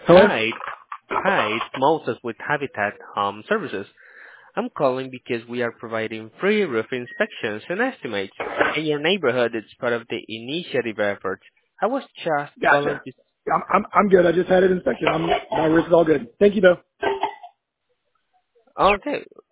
Hello? Hi, it's Moses with Habitat Home Services. I'm calling because we are providing free roof inspections and estimates in your neighborhood. It's part of the initiative effort. I was just calling Gotcha. to. I'm good. I just had it inspected. My roof's all good. Thank you, though. Okay,